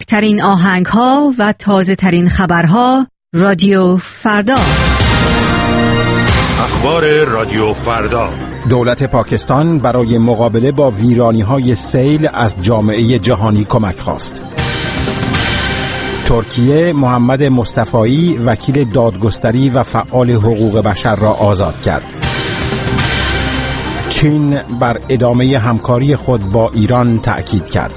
بهترین آهنگ‌ها و تازه‌ترین خبرها رادیو فردا. اخبار رادیو فردا. دولت پاکستان برای مقابله با ویرانی‌های سیل از جامعه جهانی کمک خواست. ترکیه محمد مصطفایی وکیل دادگستری و فعال حقوق بشر را آزاد کرد. چین بر ادامه همکاری خود با ایران تأکید کرد.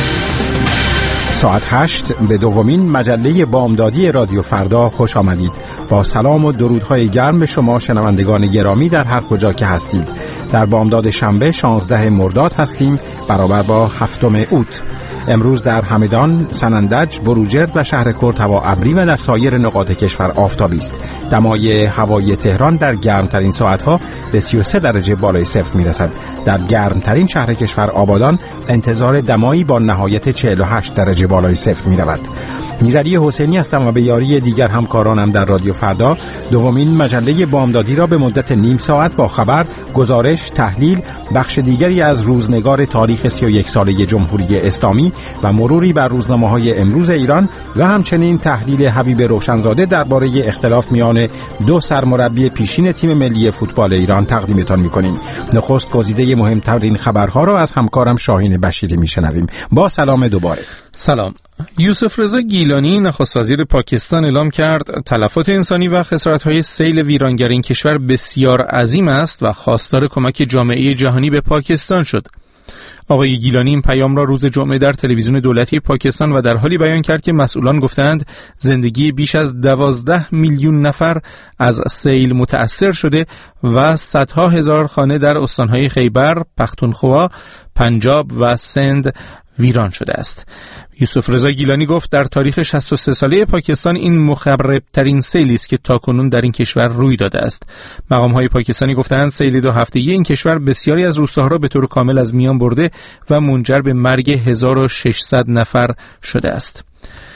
ساعت 8 به دومین مجله بامدادی رادیو فردا خوش آمدید. با سلام و درودهای گرم به شما شنوندگان گرامی در هر کجا که هستید. در بامداد شنبه 16 مرداد هستیم برابر با 7 اوت. امروز در همدان، سنندج، بروجرد و شهرکرد هوا ابری و در سایر نقاط کشور آفتابی است. دمای هوای تهران در گرمترین ساعتها به 33 درجه بالای صفر میرسد. در گرمترین شهر کشور آبادان انتظار دمایی با نهایت 48 درجه بالای صفر میرود. میرعلی حسینی هستم و به یاری دیگر همکارانم در رادیو فردا دومین مجله بامدادی را به مدت نیم ساعت با خبر، گزارش، تحلیل، بخش دیگری از روزنگار تاریخ 31 ساله جمهوری اسلامی و مروری بر روزنامه‌های امروز ایران و همچنین تحلیل حبیب روشنزاده درباره اختلاف میان دو سرمربی پیشین تیم ملی فوتبال ایران تقدیمتان می‌کنیم. نخست گزیده مهمترین خبرها را از همکارم شاهین بشیری می‌شنویم. با سلام دوباره. سلام. یوسف رضا گیلانی نخست وزیر پاکستان اعلام کرد تلفات انسانی و خسارت‌های سیل ویرانگر این کشور بسیار عظیم است و خواستار کمک جامعه جهانی به پاکستان شد. آقای گیلانی این پیام را روز جمعه در تلویزیون دولتی پاکستان و در حالی بیان کرد که مسئولان گفتند زندگی بیش از 12 میلیون نفر از سیل متأثر شده و صدها هزار خانه در استانهای خیبر، پختونخوا، پنجاب و سند ویران شده است. یوسف رضا گیلانی گفت در تاریخ 63 ساله پاکستان این مخربترین سیلی است که تاکنون در این کشور روی داده است. مقام‌های پاکستانی گفتند سیل 2 هفته‌ای این کشور بسیاری از روستاها را به طور کامل از میان برده و منجر به مرگ 1600 نفر شده است.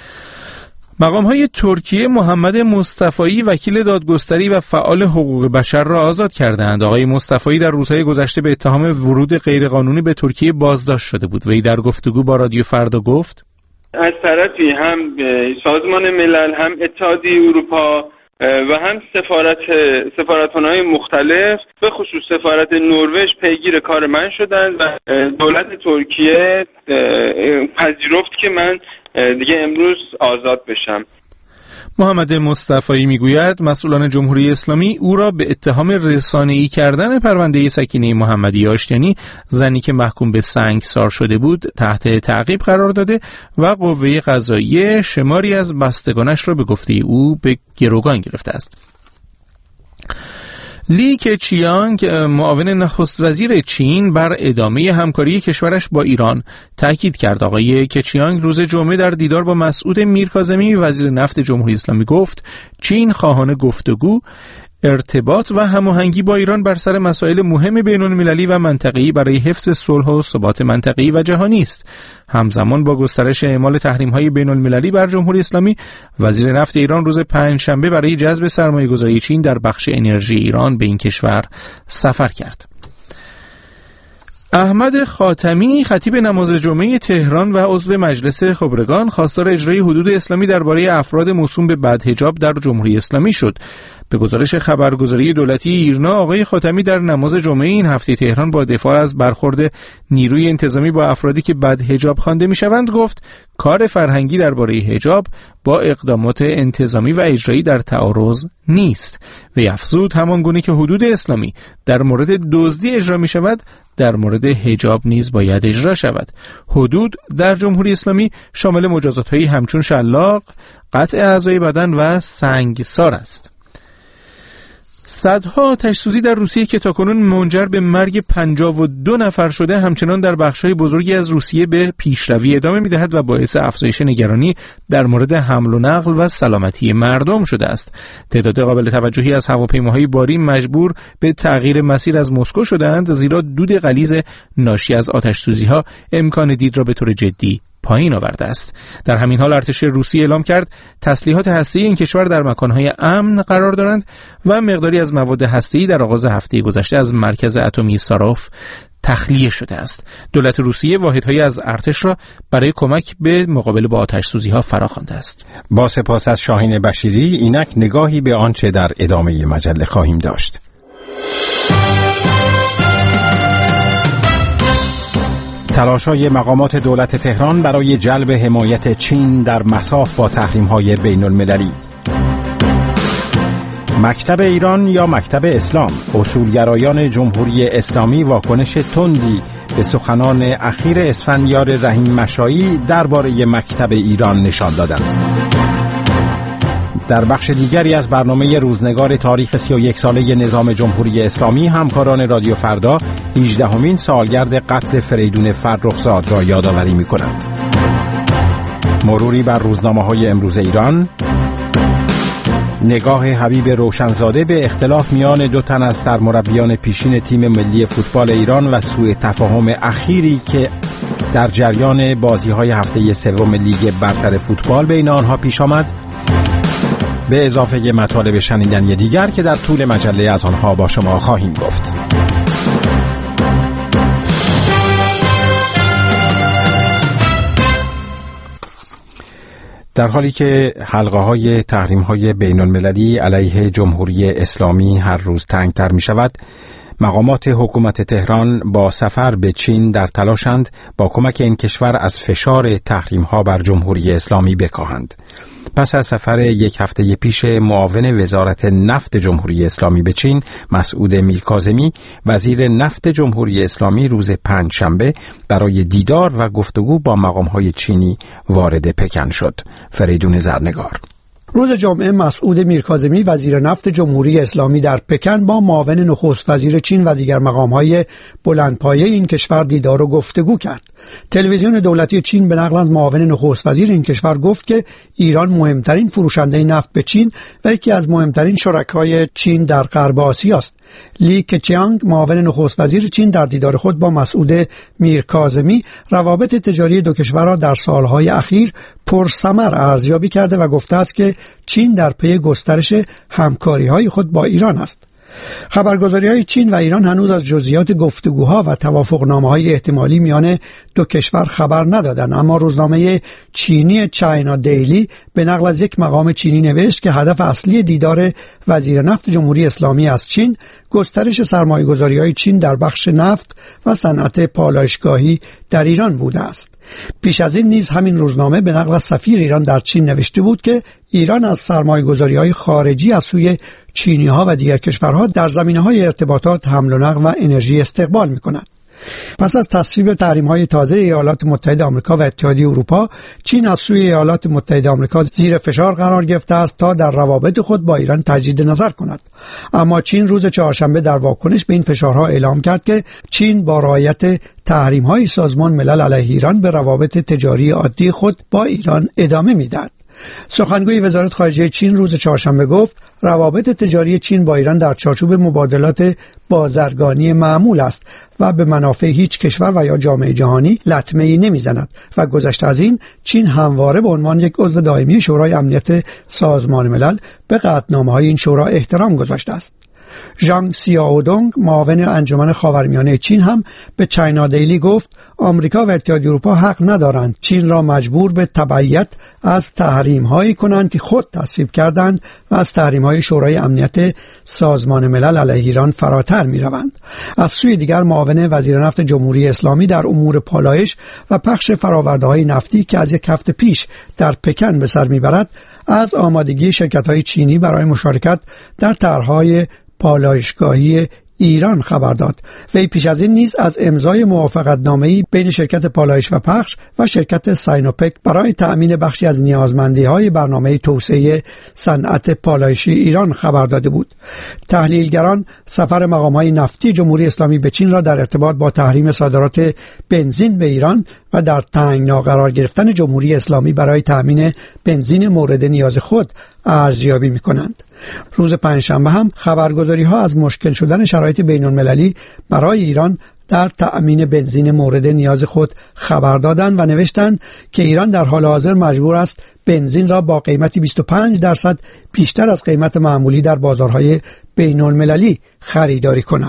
مقام‌های ترکیه محمد مصطفایی وکیل دادگستری و فعال حقوق بشر را آزاد کردند. آقای مصطفایی در روزهای گذشته به اتهام ورود غیرقانونی به ترکیه بازداشت شده بود. وی در گفتگو با رادیو فردا گفت: از طرفی هم سازمان ملل، هم اتحادیه اروپا و هم سفارتخانه‌های مختلف به خصوص سفارت نروژ پیگیر کار من شدند و دولت ترکیه پذیرفت که من دیگه امروز آزاد بشم. محمد مصطفایی میگوید مسئولان جمهوری اسلامی او را به اتهام رسانه‌ای کردن پرونده سکینه محمدی آشتیانی، زنی که محکوم به سنگسار شده بود، تحت تعقیب قرار داده و قوه قضاییه شماری از بستگانش را به گفته او به گروگان گرفته است. لی کچیانگ معاون نخست وزیر چین بر ادامه همکاری کشورش با ایران تاکید کرد. آقای کچیانگ روز جمعه در دیدار با مسعود میرکاظمی وزیر نفت جمهوری اسلامی گفت چین خواهان گفتگو، ارتباط و هماهنگی با ایران بر سر مسائل مهم بین‌المللی و منطقه‌ای برای حفظ صلح و ثبات منطقه‌ای و جهانی است. همزمان با گسترش اعمال تحریم‌های بین‌المللی بر جمهوری اسلامی، وزیر نفت ایران روز پنجشنبه برای جذب سرمایه‌گذاری چین در بخش انرژی ایران به این کشور سفر کرد. احمد خاتمی خطیب نماز جمعه تهران و عضو مجلس خبرگان خواستار اجرای حدود اسلامی درباره افراد موسوم به بدحجاب در جمهوری اسلامی شد. به گزارش خبرگزاری دولتی ایرنا، آقای خاتمی در نماز جمعه این هفته تهران با دفاع از برخورد نیروی انتظامی با افرادی که بدحجاب خوانده میشوند گفت کار فرهنگی درباره حجاب با اقدامات انتظامی و اجرایی در تعارض نیست. و افزود همان گونه که حدود اسلامی در مورد دزدی اجرا می شود، در مورد حجاب نیز باید اجرا شود. حدود در جمهوری اسلامی شامل مجازات‌هایی همچون شلاق، قطع اعضای بدن و سنگسار است. صدها آتش‌سوزی در روسیه که تاکنون منجر به مرگ 52 نفر شده همچنان در بخش‌های بزرگی از روسیه به پیشروی ادامه می‌دهد و باعث افزایش نگرانی در مورد حمل و نقل و سلامتی مردم شده است. تعداد قابل توجهی از هواپیماهای باری مجبور به تغییر مسیر از مسکو شدند، زیرا دود غلیظ ناشی از آتش‌سوزی‌ها امکان دید را به طور جدی پایین آورده است. در همین حال ارتش روسیه اعلام کرد تسلیحات هسته‌ای این کشور در مکان‌های امن قرار دارند و مقداری از مواد هسته‌ای در آغاز هفته گذشته از مرکز اتمی ساروف تخلیه شده است. دولت روسیه واحدهای از ارتش را برای کمک به مقابله با آتش‌سوزی‌ها فراخوانده است. با سپاس از شاهین بشیری، اینک نگاهی به آنچه در ادامه مجله خواهیم داشت. تلاش‌های مقامات دولت تهران برای جلب حمایت چین در مصاف با تحریم‌های بین‌المللی. مکتب ایران یا مکتب اسلام، اصولگرایان جمهوری اسلامی واکنش تندی به سخنان اخیر اسفندیار رحیم مشایی درباره مکتب ایران نشان دادند. در بخش دیگری از برنامه روزنگار تاریخ 31 ساله نظام جمهوری اسلامی، همکاران رادیو فردا 18مین سالگرد قتل فریدون فرخزاد را یادآوری می‌کنند. مروری بر روزنامه‌های امروز ایران، نگاه حبیب روشنزاده به اختلاف میان دو تن از سرمربیان پیشین تیم ملی فوتبال ایران و سوء تفاهم اخیری که در جریان بازی‌های هفته سوم لیگ برتر فوتبال بین آنها پیش آمد، به اضافه مطالب شنیدنی دیگر که در طول مجله از آنها با شما خواهیم گفت. در حالی که حلقه‌های تحریم‌های بین‌المللی علیه جمهوری اسلامی هر روز تنگ‌تر می‌شود، مقامات حکومت تهران با سفر به چین در تلاشند با کمک این کشور از فشار تحریم‌ها بر جمهوری اسلامی بکاهند. پس از سفر یک هفته پیش معاون وزارت نفت جمهوری اسلامی به چین، مسعود میرکاظمی، وزیر نفت جمهوری اسلامی روز پنجشنبه برای دیدار و گفتگو با مقام‌های چینی وارد پکن شد. فریدون زرنگار. روز جمعه مسعود میرکاظمی وزیر نفت جمهوری اسلامی در پکن با معاون نخست وزیر چین و دیگر مقام‌های بلندپایه این کشور دیدار و گفتگو کرد. تلویزیون دولتی چین به نقل از معاون نخست وزیر این کشور گفت که ایران مهمترین فروشنده نفت به چین و یکی از مهمترین شرکای چین در غرب آسیا است. لی کچیانگ، معاون نخست وزیر چین، در دیدار خود با مسعود میرکاظمی روابط تجاری دو کشور را در سالهای اخیر پرثمر ارزیابی کرده و گفته است که چین در پی گسترش همکاری‌های خود با ایران است. خبرگزاری‌های چین و ایران هنوز از جزئیات گفتگوها و توافقنامه‌های احتمالی میان دو کشور خبر ندادند، اما روزنامه چینی چاینا دیلی به نقل از یک مقام چینی نوشت که هدف اصلی دیدار وزیر نفت جمهوری اسلامی از چین گسترش سرمایه‌گذاری‌های چین در بخش نفت و صنعت پالایشگاهی در ایران بوده است. پیش از این نیز همین روزنامه به نقل از سفیر ایران در چین نوشته بود که ایران از سرمایه‌گذاری‌های خارجی از سوی چینی‌ها و دیگر کشورها در زمینه‌های ارتباطات، حمل و نقل و انرژی استقبال می‌کند. پس از تصویب تحریم‌های تازه ایالات متحده آمریکا و اتحادیه اروپا، چین از سوی ایالات متحده آمریکا زیر فشار قرار گرفته است تا در روابط خود با ایران تجدید نظر کند. اما چین روز چهارشنبه در واکنش به این فشارها اعلام کرد که چین با رعایت تحریم‌های سازمان ملل علیه ایران به روابط تجاری عادی خود با ایران ادامه می‌دهد. سخنگوی وزارت خارجه چین روز چهارشنبه گفت روابط تجاری چین با ایران در چارچوب مبادلات بازرگانی معمول است و به منافع هیچ کشور و یا جامعه جهانی لطمه‌ای نمی‌زند و گذشته از این چین همواره به عنوان یک عضو دائمی شورای امنیت سازمان ملل به قطعنامه‌های این شورا احترام گذاشته است. ژانگ سیاودونگ، معاون انجمن خاورمیانه چین، هم به چاینا دیلی گفت آمریکا و اتحادیه اروپا حق ندارند چین را مجبور به تبعیت از تحریم‌هایی کنند که خود تصویب کردند و از تحریم‌های شورای امنیت سازمان ملل علیه ایران فراتر می‌روند. از سوی دیگر معاون وزیر نفت جمهوری اسلامی در امور پالایش و پخش فرآورده‌های نفتی که از یک هفته پیش در پکن به سر می‌برد، از آمادگی شرکت‌های چینی برای مشارکت در طرح‌های پالایشگاهی ایران خبر داد. وی پیش از این نیز از امضای موافقتنامه‌ای بین شرکت پالایش و پخش و شرکت ساینوپک برای تأمین بخشی از نیازمندی‌های برنامه توسعه صنعت پالایشی ایران خبر داده بود. تحلیلگران سفر مقام‌های نفتی جمهوری اسلامی به چین را در ارتباط با تحریم صادرات بنزین به ایران و در تنگنا قرار گرفتن جمهوری اسلامی برای تأمین بنزین مورد نیاز خود ارزیابی می‌کنند. روز پنجشنبه هم خبرگزاری‌ها از مشکل شدن شرایط بین‌المللی برای ایران در تأمین بنزین مورد نیاز خود خبر دادند و نوشتند که ایران در حال حاضر مجبور است بنزین را با قیمتی 25% بیشتر از قیمت معمولی در بازارهای بین‌المللی خریداری کند.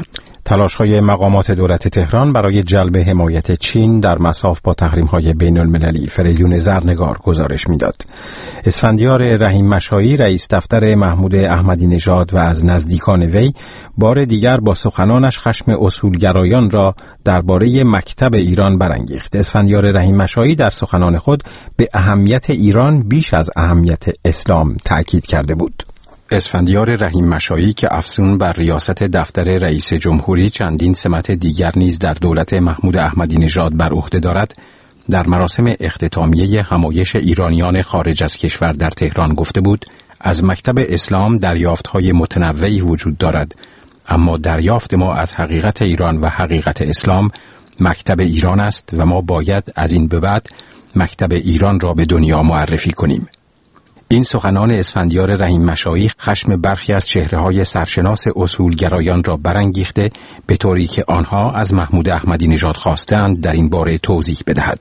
تلاش‌های مقامات دولت تهران برای جلب حمایت چین در مصاف با تحریم‌های بین‌المللی. فریدون زرنگار گزارش می‌داد. اسفندیار رحیم مشایی رئیس دفتر محمود احمدی نژاد و از نزدیکان وی بار دیگر با سخنانش خشم اصولگرایان را درباره مکتب ایران برانگیخت. اسفندیار رحیم مشایی در سخنان خود به اهمیت ایران بیش از اهمیت اسلام تأکید کرده بود. اسفندیار رحیم مشایی که افزون بر ریاست دفتر رئیس جمهوری چندین سمت دیگر نیز در دولت محمود احمدی نژاد بر عهده دارد، در مراسم اختتامیه همایش ایرانیان خارج از کشور در تهران گفته بود: از مکتب اسلام دریافت‌های متنوعی وجود دارد، اما دریافت ما از حقیقت ایران و حقیقت اسلام مکتب ایران است و ما باید از این به بعد مکتب ایران را به دنیا معرفی کنیم. این سخنان اسفندیار رحیم مشایی خشم برخی از چهره‌های سرشناس اصولگرایان را برانگیخته، به طوری که آنها از محمود احمدی نژاد خواستند در این باره توضیح بدهد.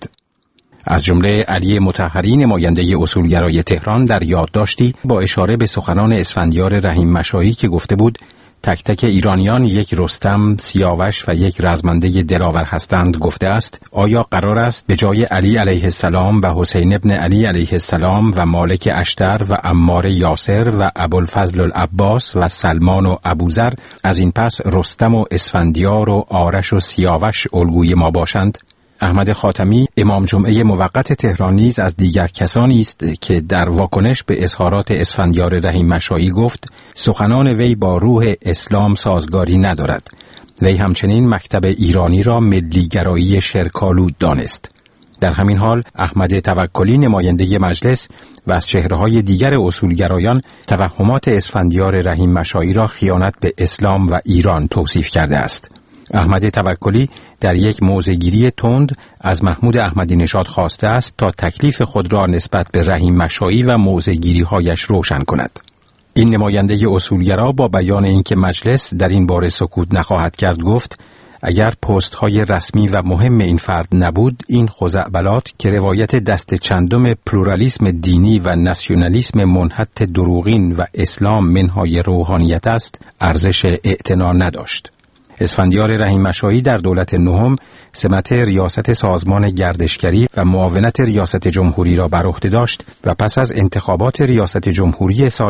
از جمله علی مطهری نماینده اصولگرای تهران در یادداشتی با اشاره به سخنان اسفندیار رحیم مشایی که گفته بود تک تک ایرانیان یک رستم، سیاوش و یک رزمنده دلاور هستند گفته است: آیا قرار است به جای علی علیه السلام و حسین ابن علی علیه السلام و مالک اشتر و عمار یاسر و ابوالفضل العباس و سلمان و ابوذر از این پس رستم و اسفندیار و آرش و سیاوش الگوی ما باشند؟ احمد خاتمی امام جمعه موقت تهران نیز از دیگر کسانی است که در واکنش به اظهارات اسفندیار رحیم مشایی گفت سخنان وی با روح اسلام سازگاری ندارد. وی همچنین مکتب ایرانی را ملیگرایی شرک‌آلود دانست. در همین حال احمد توکلی نماینده مجلس و از چهره‌های دیگر اصولگرایان توهمات اسفندیار رحیم مشایی را خیانت به اسلام و ایران توصیف کرده است. احمد توکلی در یک موضع‌گیری تند از محمود احمدی نژاد خواسته است تا تکلیف خود را نسبت به رحیم مشایی و موضع‌گیری‌هایش روشن کند. این نماینده اصولگرا با بیان اینکه مجلس در این باره سکوت نخواهد کرد گفت: اگر پست‌های رسمی و مهم این فرد نبود، این خزعبلات که روایت دست چندم پلورالیسم دینی و ناسیونالیسم منحط دروغین و اسلام منهای روحانیت است، ارزش اعتنا نداشت. اسفندیار رحیم مشایی در دولت نهم سمت ریاست سازمان گردشگری و معاونت ریاست جمهوری را بر عهده داشت و پس از انتخابات ریاست جمهوری سال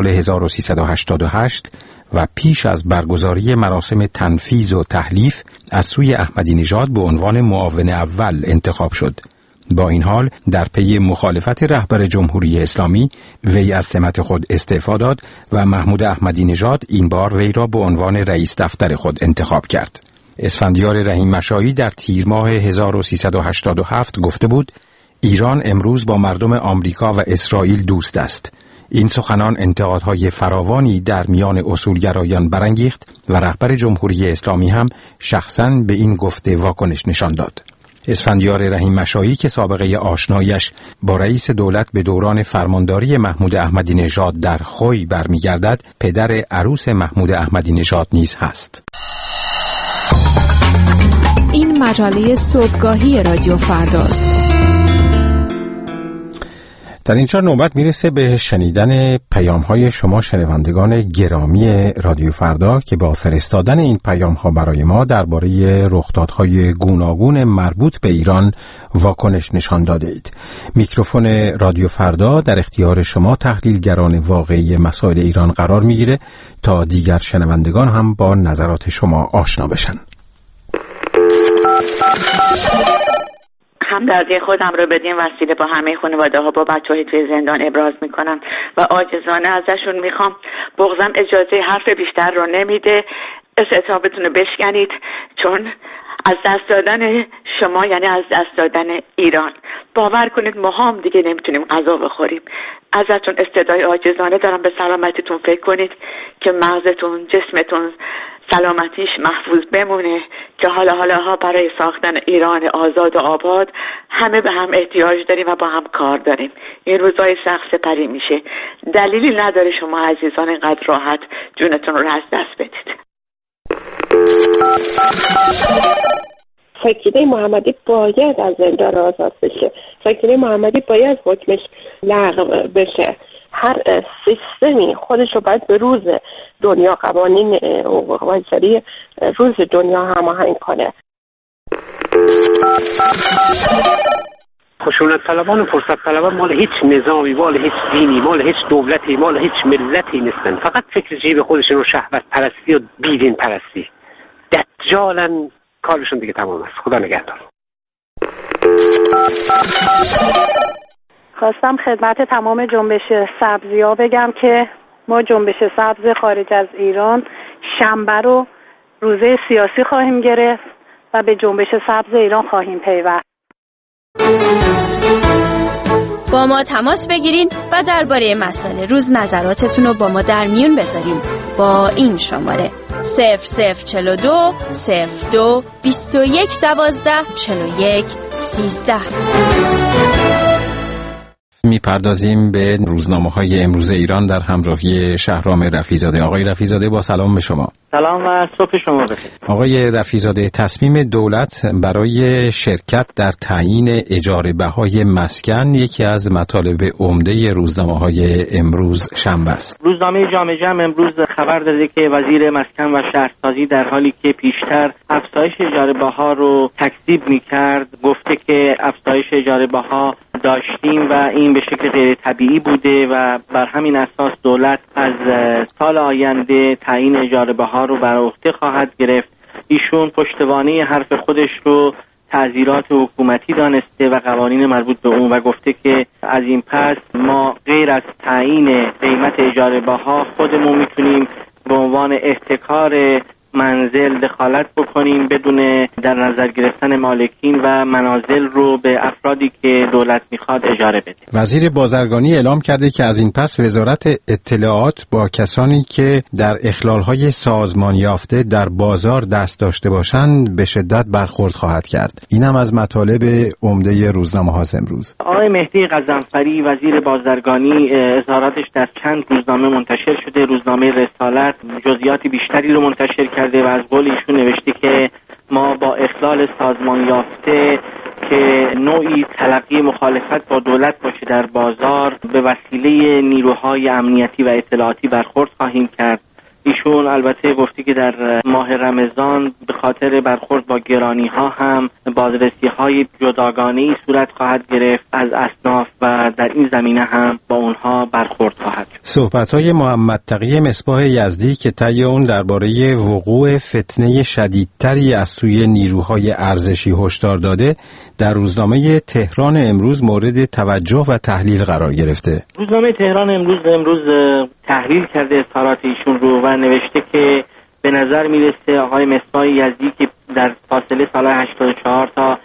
1388 و پیش از برگزاری مراسم تنفیذ و تحلیف از سوی احمدی نژاد به عنوان معاون اول انتخاب شد. با این حال در پی مخالفت رهبر جمهوری اسلامی وی از سمت خود استعفا داد و محمود احمدی نژاد این بار وی را به عنوان رئیس دفتر خود انتخاب کرد. اسفندیار رحیم مشایی در تیر ماه 1387 گفته بود: ایران امروز با مردم آمریکا و اسرائیل دوست است. این سخنان انتقادهای فراوانی در میان اصولگرایان برانگیخت و رهبر جمهوری اسلامی هم شخصاً به این گفته واکنش نشان داد. اسفندیار رحیم مشایی که سابقه آشنایش با رئیس دولت به دوران فرمانداری محمود احمدی نژاد در خوی برمیگردد، پدر عروس محمود احمدی نژاد نیز هست. این مجله صبحگاهی رادیو فرداست. در اینجا نوبت میرسه به شنیدن پیام‌های شما شنوندگان گرامی رادیو فردا که با فرستادن این پیام‌ها برای ما درباره رخدادهای گوناگون مربوط به ایران واکنش نشان داده اید. میکروفون رادیو فردا در اختیار شما تحلیلگران واقعی مسائل ایران قرار میگیره تا دیگر شنوندگان هم با نظرات شما آشنا بشن. همدردی خودم رو بدین وسیله با همه خانواده ها با بچه‌های توی زندان ابراز میکنم و عاجزانه ازشون میخوام. بغضم اجازه حرف بیشتر رو نمیده. استعتابتون رو بشکنید، چون از دست دادن شما یعنی از دست دادن ایران. باور کنید ما هم دیگه نمیتونیم غذا بخوریم. ازتون استدعای عاجزانه دارم به سلامتیتون فکر کنید که مغزتون، جسمتون سلامتیش محفوظ بمونه که حالا برای ساختن ایران آزاد و آباد همه به هم احتیاج داریم و با هم کار داریم. این روزای سخت سپری میشه. دلیلی نداره شما عزیزان اینقدر راحت جونتون رو از دست بدید. سکینه محمدی باید از زندان آزاد بشه. سکینه محمدی باید حکمش لغو بشه. هر سیستمی خودش رو باید به روز دنیا، قوانین حقوق بشری روز دنیا هماهنگ کنه. خشونت طلبان و فرصت طلبان مال هیچ نظامی، مال هیچ دینی، مال هیچ دولتی، مال هیچ ملتی نیستن. فقط فکر جیب خودشون و شهوت پرستی و بیدین پرستی. دجالن، کارشون دیگه تمام است. خدا نگهدار. خواستم خدمت تمام جنبش سبزی‌ها بگم که ما جنبش سبز خارج از ایران شنبه رو روزه سیاسی خواهیم گرفت و به جنبش سبز ایران خواهیم پیوست. با ما تماس بگیرید و درباره مسائل روز نظراتتون رو با ما در میون بذارین با این شماره 0042 02 21 12 41 13. میپردازیم به روزنامه‌های امروز ایران در همراهی شهرام رفیع‌زاده. آقای رفیع‌زاده با سلام به شما. سلام و صبح شما بخیر. آقای رفیع‌زاده، تصمیم دولت برای شرکت در تعیین اجاره بهای مسکن یکی از مطالب عمده روزنامه‌های امروز شنبه است. روزنامه جامعه جمع امروز خبر داده که وزیر مسکن و شهرسازی در حالی که پیشتر افزایش اجاره بها رو تکذیب می‌کرد، گفته که افزایش اجاره بها داشتیم و این به شکل غیر طبیعی بوده و بر همین اساس دولت از سال آینده تعیین اجاره بها رو بر عهده خواهد گرفت. ایشون پشتوانه حرف خودش رو تعزیرات حکومتی دانسته و قوانین مربوط به اون و گفته که از این پس ما غیر از تعیین قیمت اجاره بها خودمون میتونیم به عنوان احتکار منزل دخالت بکنیم بدون در نظر گرفتن مالکین و منازل رو به افرادی که دولت میخواد اجاره بده. وزیر بازرگانی اعلام کرده که از این پس وزارت اطلاعات با کسانی که در اخلال‌های سازمان یافته در بازار دست داشته باشند به شدت برخورد خواهد کرد. این هم از مطالب عمده روزنامه‌ها امروز. آقای مهدی غضنفری وزیر بازرگانی اظهاراتش در چند روزنامه منتشر شده. روزنامه رسالت جزئیات بیشتری رو منتشر کرده و از قول ایشون نوشته که ما با اخلال سازمان یافته که نوعی تلقی مخالفت با دولت باشه در بازار به وسیله نیروهای امنیتی و اطلاعاتی برخورد خواهیم کرد. ایشون البته گفته که در ماه رمضان به خاطر برخورد با گرانی‌ها هم بازرسی‌های جداگانه‌ای صورت خواهد گرفت از اصناف و در این زمینه هم با اونها برخورد خواهد شد. صحبت‌های محمد تقی مصباح یزدی که طی اون درباره وقوع فتنه شدیدتری از سوی نیروهای ارزشی هشدار داده در روزنامه تهران امروز مورد توجه و تحلیل قرار گرفته. روزنامه تهران امروز تحلیل کرده اظهارات ایشون رو و نوشته که به نظر میرسه آقای مصباح یزدی که در فاصله سال 84 تا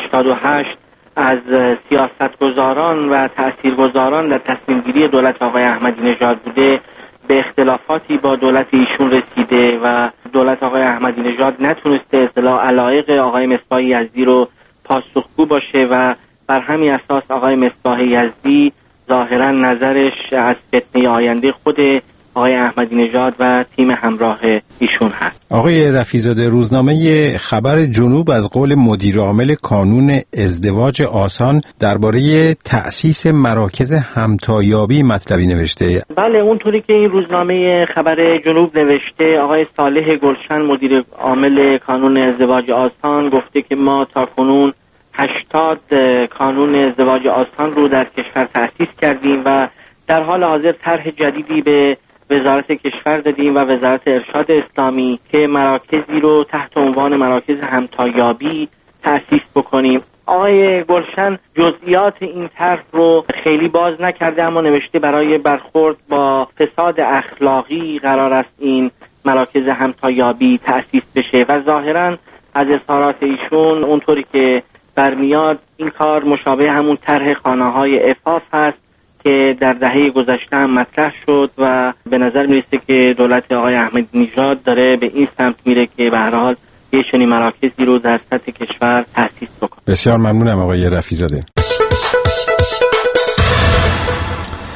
88 از سیاستگزاران و تاثیرگذاران در تصمیم گیری دولت آقای احمدی نژاد بوده به اختلافاتی با دولت ایشون رسیده و دولت آقای احمدی نژاد نتونسته اصلاح علایق آقای مصباح یزدی رو پاسخگو باشه و بر همین اساس آقای مصباح یزدی ظاهرا نظرش از فتنه آینده خود آقای احمدی نژاد و تیم همراه ایشون هست. آقای رفیع‌زاده، روزنامه خبر جنوب از قول مدیر عامل کانون ازدواج آسان درباره تأسیس مراکز همتایابی مطلبی نوشته. بله، اونطوری که این روزنامه خبر جنوب نوشته، آقای صالح گلشن مدیر عامل کانون ازدواج آسان گفته که ما تاکنون 80 کانون ازدواج آسان رو در کشور تأسیس کردیم و در حال حاضر طرح جدیدی به وزارت کشور دادیم و وزارت ارشاد اسلامی که مراکزی رو تحت عنوان مراکز همتایابی تأسیس بکنیم. آقای گلشن جزئیات این طرح رو خیلی باز نکرده، اما نوشته برای برخورد با فساد اخلاقی قرار است این مراکز همتایابی تأسیس بشه و ظاهراً از اظهارات ایشون اونطوری که برمیاد این کار مشابه همون طرح خانه‌های عفاف هست که در دهه گذشته هم مطرح شد و به نظر میرسه که دولت آقای احمدی نژاد داره به این سمت میره که به هر حال یه چنین مراکزی رو در سطح کشور تأسیس بکنه. بسیار ممنونم آقای رفیع‌زاده.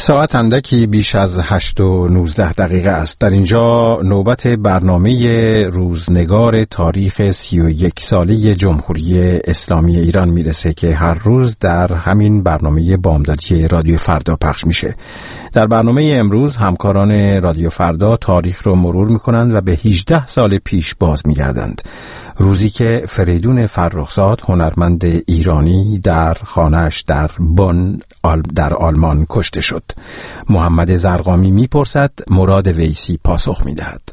ساعت اندکی بیش از 8:19 است. در اینجا نوبت برنامه روزنگار تاریخ 31 ساله جمهوری اسلامی ایران میرسه که هر روز در همین برنامه بامدادی رادیو فردا پخش میشه. در برنامه امروز همکاران رادیو فردا تاریخ رو مرور میکنند و به 18 سال پیش باز میگردند. روزی که فریدون فرخزاد هنرمند ایرانی در خانه‌اش در بن در آلمان کشته شد. محمد زرقامی میپرسد، مراد ویسی پاسخ میدهد.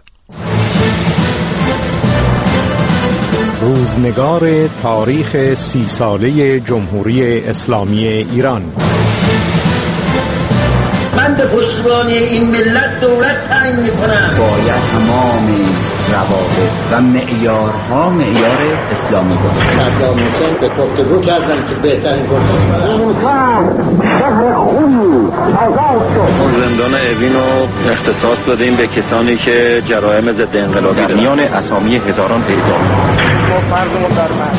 روزنگار تاریخ 30 ساله جمهوری اسلامی ایران. من به پشتیبانی این ملت دولت تعیین میکنم. باید تمام روابط و معیارها معیار اسلامی باشه. صدام حسین به گفتگو کردن که بهترین گفتگو زندان اوین رو اختصاص دادیم به کسانی که جرایم ضد انقلابی در میان اسامی هزاران اعدام. ما فرضمون بر من.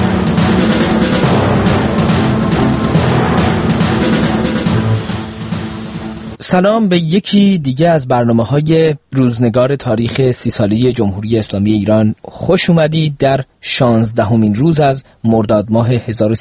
سلام به یکی دیگه از برنامه‌های روزنگار تاریخ 30 ساله جمهوری اسلامی ایران. خوش اومدید. در 16مین روز از مرداد ماه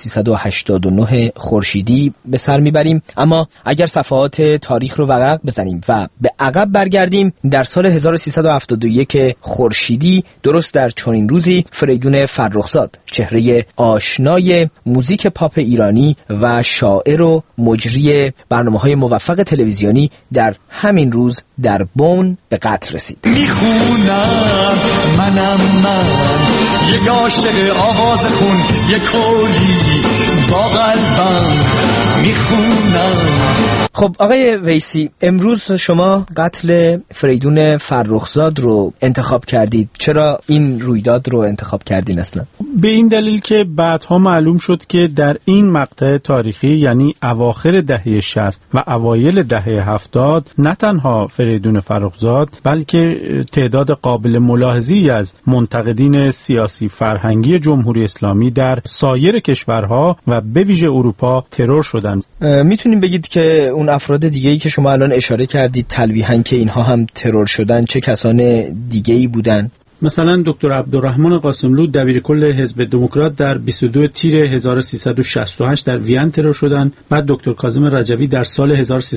1389 خورشیدی به سر میبریم. اما اگر صفحات تاریخ رو ورق بزنیم و به عقب برگردیم، در سال 1371 خورشیدی درست در چنین روزی فریدون فرخزاد، چهره آشنای موزیک پاپ ایرانی و شاعر و مجری برنامه‌های موفق تلویزیونی، در همین روز در بن به قتل رسید. میخونم منم من، یک عاشق آواز خون، یک کولی با قلبم میخونم. خب آقای ویسی، امروز شما قتل فریدون فرخزاد رو انتخاب کردید. چرا این رویداد رو انتخاب کردین اصلا؟ به این دلیل که بعدها معلوم شد که در این مقطع تاریخی، یعنی اواخر دهه 60 و اوایل دهه 70، نه تنها فریدون فرخزاد بلکه تعداد قابل ملاحظه‌ای از منتقدین سیاسی فرهنگی جمهوری اسلامی در سایر کشورها و به ویژه اروپا ترور شدند. میتونیم بگید که اون افراد دیگه‌ای که شما الان اشاره کردید تلویحاً که اینها هم ترور شدن، چه کسان دیگه‌ای بودن؟ مثلا دکتر عبدالرحمن قاسملو دبیرکل حزب دموکرات در 22 تیر 1368 در وین ترور شدند. بعد دکتر کاظم رجوی در سال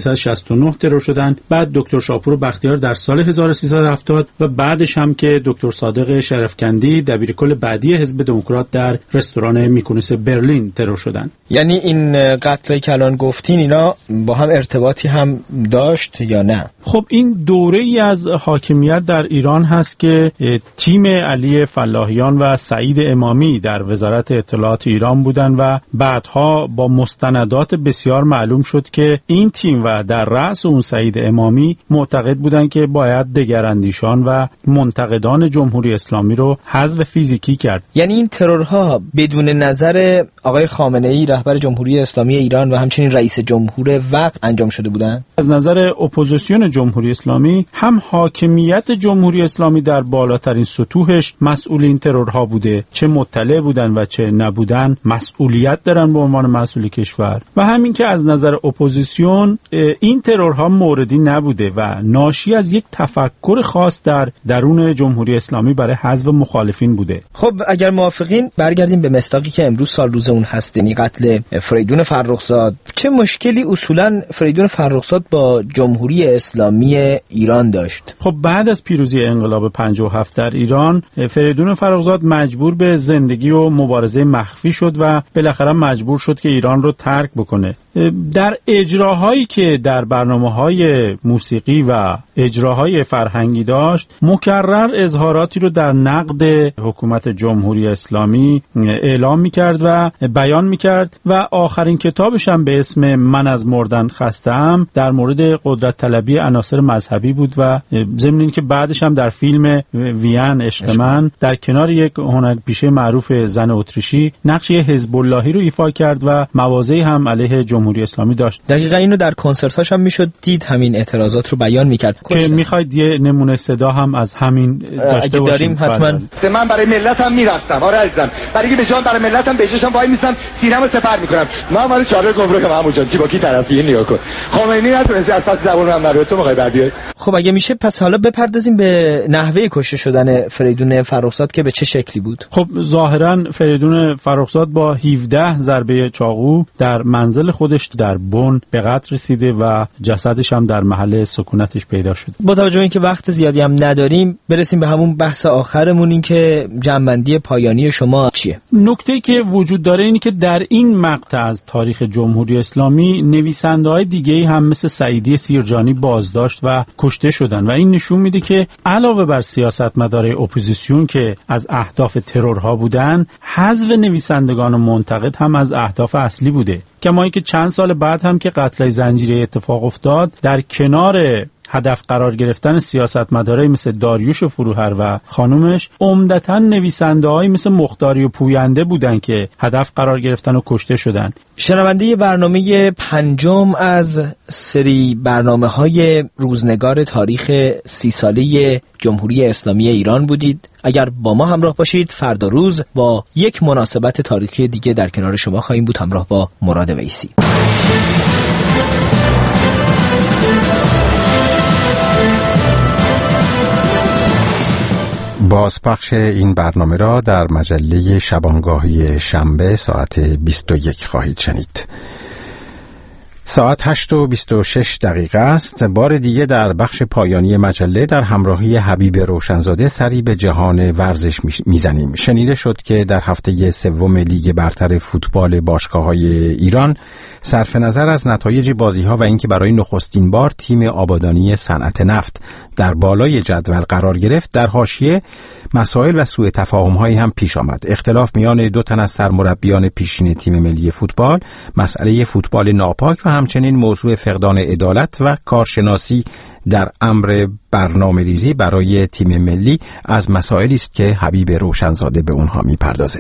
1369 ترور شدند. بعد دکتر شاپور بختیار در سال 1370 و بعدش هم که دکتر صادق شرفکندی دبیرکل بعدی حزب دموکرات در رستوران میکونوس برلین ترور شدند. یعنی این قتلی که الان گفتین اینا با هم ارتباطی هم داشت یا نه؟ خب این دوره‌ای از حاکمیت در ایران هست که تیم علی فلاحیان و سعید امامی در وزارت اطلاعات ایران بودند و بعدها با مستندات بسیار معلوم شد که این تیم و در رأس اون سعید امامی معتقد بودند که باید دگراندیشان و منتقدان جمهوری اسلامی رو حذف فیزیکی کرد. یعنی این ترورها بدون نظر آقای خامنه‌ای رهبر جمهوری اسلامی ایران و همچنین رئیس جمهور وقت انجام شده بودند؟ از نظر اپوزیسیون جمهوری اسلامی، هم حاکمیت جمهوری اسلامی در بالاترین سطوحش مسئول این ترورها بوده، چه مطلع بودن و چه نبودن مسئولیت دارن به عنوان مسئول کشور، و همین که از نظر اپوزیسیون این ترورها موردی نبوده و ناشی از یک تفکر خاص در درون جمهوری اسلامی برای حذف مخالفین بوده. خب اگر موافقین برگردیم به مصداقی که امروز سال روز اون هست، یعنی قتل فریدون فرخزاد. چه مشکلی اصولا فریدون فرخزاد با جمهوری اسلامی ایران داشت؟ خب بعد از پیروزی انقلاب 57 در ایران، فریدون فرخزاد مجبور به زندگی و مبارزه مخفی شد و بالاخره مجبور شد که ایران رو ترک بکنه. در اجراهایی که در برنامه‌های موسیقی و اجراهای فرهنگی داشت، مکرر اظهاراتی رو در نقد حکومت جمهوری اسلامی اعلام می‌کرد و بیان می‌کرد و آخرین کتابش هم به اسم من از مردن خسته‌ام در مورد قدرت طلبی عناصر مذهبی بود و ضمن اینکه بعدش هم در فیلم وین عشق من در کنار یک هنرپیشه معروف زن اتریشی نقش حزب اللهی رو ایفا کرد و مواضعی هم علیه جمهوری اسلامی داشت. دقیقاً اینو در کنسرت‌هاش هم میشد دید، همین اعتراضات رو بیان میکرد. که میخواید یه نمونه صدا هم از همین داشته باشیم؟ داریم حتما. من برای ملتم میرفتم، آره عزیزم، برای که به جان برای ملتم بهشم وای میستم، سینه‌مو سپر میکنم. من ولی چاره گمرک همون جان چی با کی طرفی نیا کن. خمینی نتونست از پس زبون من برای تو میخوای بعدی. خب اگه میشه پس حالا بپردازیم به نحوه کشته شدن فریدون فرخزاد که به چه شکلی بود. خب ظاهرا فریدون فرخزاد با 17 ضربه چاقو در منزل خودش در بن به قتل رسیده و جسدش هم در محل سکونتش پیدا شده. با توجه به اینکه وقت زیادی هم نداریم برسیم به همون بحث آخرمون، این که جنبندی پایانی شما چیه؟ نکته‌ای که وجود داره اینه که در این مقطع از تاریخ جمهوری اسلامی نویسنده‌های دیگه‌ای هم مثل سعیدی سیرجانی بازداشت و کشته شدن و این نشون میده که علاوه بر سیاستمدارای اپوزیسیون که از اهداف ترورها بودن، حذف نویسندگان و منتقد هم از اهداف اصلی بوده. کما اینکه چند سال بعد هم که قتل زنجیره اتفاق افتاد، در کنار هدف قرار گرفتن سیاستمدارای مثل داریوش فروهر و خانومش، عمدتاً نویسنده‌های مثل مختاری و پوینده بودن که هدف قرار گرفتن و کشته شدن. شنونده برنامه 5 از سری برنامه‌های روزنگار تاریخ 30 ساله جمهوری اسلامی ایران بودید. اگر با ما همراه باشید فردا روز با یک مناسبت تاریخی دیگه در کنار شما خواهیم بود، همراه با مراد ویسی. بازپخش این برنامه را در مجله شبانگاهی شنبه ساعت 21 خواهید شنید. ساعت 8:26 است. بار دیگه در بخش پایانی مجله در همراهی حبیب روشنزاده سری به جهان ورزش میزنیم. شنیده شد که در هفته سوم لیگ برتر فوتبال باشگاه‌های ایران صرف نظر از نتایج بازی‌ها و اینکه برای نخستین بار تیم آبادانی صنعت نفت در بالای جدول قرار گرفت، در حاشیه مسائل و سوء تفاهم‌هایی هم پیش آمد. اختلاف میان 2 تن از سرمربیان پیشین تیم ملی فوتبال، مسئله فوتبال ناپاک و همچنین موضوع فقدان عدالت و کارشناسی در امر برنامه‌ریزی برای تیم ملی از مسائلی است که حبیب روشنزاده به اونها می‌پردازه.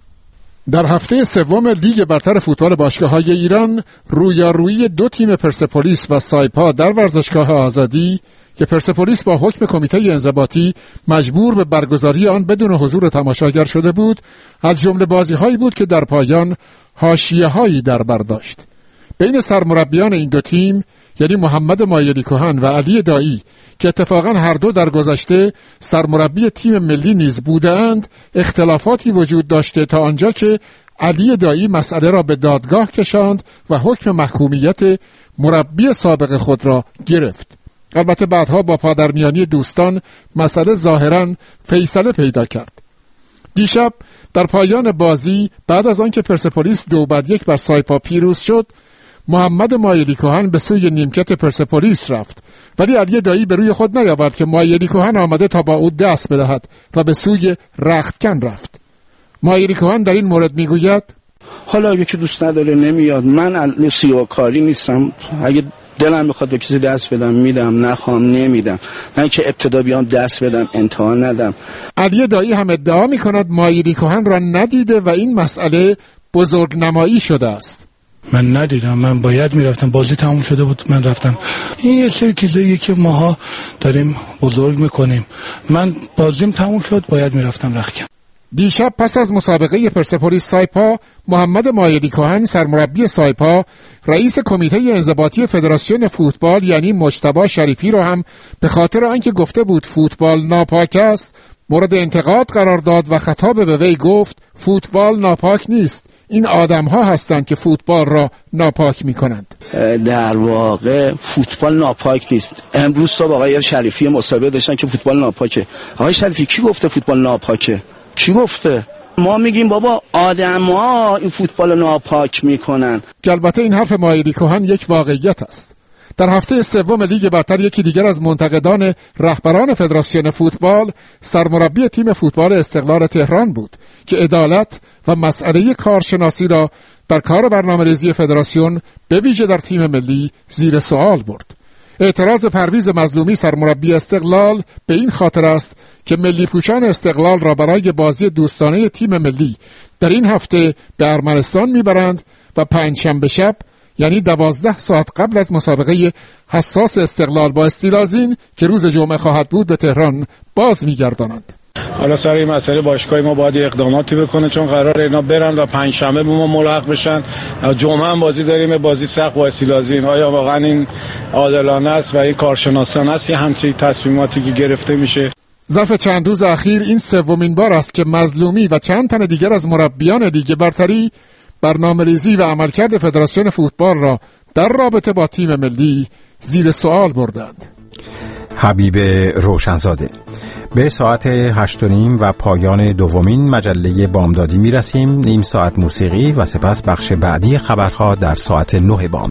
در هفته سوم لیگ برتر فوتبال باشگاه‌های ایران، رویارویی 2 تیم پرسپولیس و سایپا در ورزشگاه آزادی که پرسپولیس با حکم کمیته انضباطی مجبور به برگزاری آن بدون حضور تماشاگر شده بود، از جمله بازی‌هایی بود که در پایان حاشیه‌هایی در بر داشت. بین سرمربیان این 2 تیم، یعنی محمد مایلی کهن و علی دایی که اتفاقا هر دو در گذشته سرمربی تیم ملی نیز بودند، اختلافاتی وجود داشته تا آنجا که علی دایی مسئله را به دادگاه کشاند و حکم محکومیت مربی سابق خود را گرفت. البته بعدها با پادرمیانی دوستان مسئله ظاهراً فیصله پیدا کرد. دیشب در پایان بازی بعد از آنکه پرسپولیس 2-1 بر سایپا پیروز شد، محمد مایلی کهن به سوی نیمکت پرسپولیس رفت، ولی علی دایی به روی خود نیاورد که مایلی کهن آمده تا با او دست بدهد و به سوی رختکن رفت. مایلی کهن در این مورد میگوید: حالا اگه که دوست نداره نمیاد، من سیاکاری نیستم، اگه دلم میخواد به کسی دست بدم میدم، نخوام نمیدم، نه که ابتدا بیام دست بدم انتها ندم. علی دایی هم ادعا میکند مایلی کهن را ندیده و این مسئله بزرگ نمایی شده است. من ندیدم، من باید میرفتم، بازی تموم شده بود من رفتم. این یه سری چیزاییه که ماها داریم بزرگ میکنیم. من بازیم تموم شد باید میرفتم رختکن. دیشب پس از مسابقه پرسپولیس سایپا، محمد مایلی کهن سرمربی سایپا رئیس کمیته انضباطی فدراسیون فوتبال یعنی مجتبی شریفی را هم به خاطر آنکه گفته بود فوتبال ناپاک است مورد انتقاد قرار داد و خطاب به وی گفت فوتبال ناپاک نیست، این آدم‌ها هستند که فوتبال را ناپاک می‌کنند. در واقع فوتبال ناپاک نیست. امروز صبح آقای شریفی مصاحبه داشتن که فوتبال ناپاکه. آقای شریفی کی گفته فوتبال ناپاکه؟ کی گفته؟ ما میگیم بابا آدم‌ها این فوتبال ناپاک میکنن. البته این حرف مایلی کهن یک واقعیت است. در هفته سوم لیگ برتر یکی دیگر از منتقدان رهبران فدراسیون فوتبال سرمربی تیم فوتبال استقلال تهران بود که عدالت و مسئله کارشناسی را در کار برنامه‌ریزی فدراسیون به ویژه در تیم ملی زیر سوال برد. اعتراض پرویز مظلومی سرمربی استقلال به این خاطر است که ملی پوشان استقلال را برای بازی دوستانه تیم ملی در این هفته به ارمنستان میبرند و پنجشنبه شب یعنی 12 ساعت قبل از مسابقه حساس استقلال با استیلازین که روز جمعه خواهد بود به تهران باز می‌گردانند. حالا سر این مسئله باشگاه ما باید اقداماتی بکنه، چون قراره اینا برن و پنجشنبه به ما ملحق بشن. جمعه هم بازی داریم، بازی سخت با استیلازین. آیا واقعا این عادلانه است و این کارشناسانه است یه همچین تصمیماتی که گرفته میشه؟ ظرف چند روز اخیر این سومین بار است که مظلومی و چند تن دیگر از مربیان لیگ برتری برنامه‌ریزی و عملکرد فدراسیون فوتبال را در رابطه با تیم ملی زیر سوال بردند. حبیب روشنزاده. به ساعت 8:30 و پایان دومین مجله بامدادی می رسیم. نیم ساعت موسیقی و سپس بخش بعدی خبرها در ساعت 9 بام.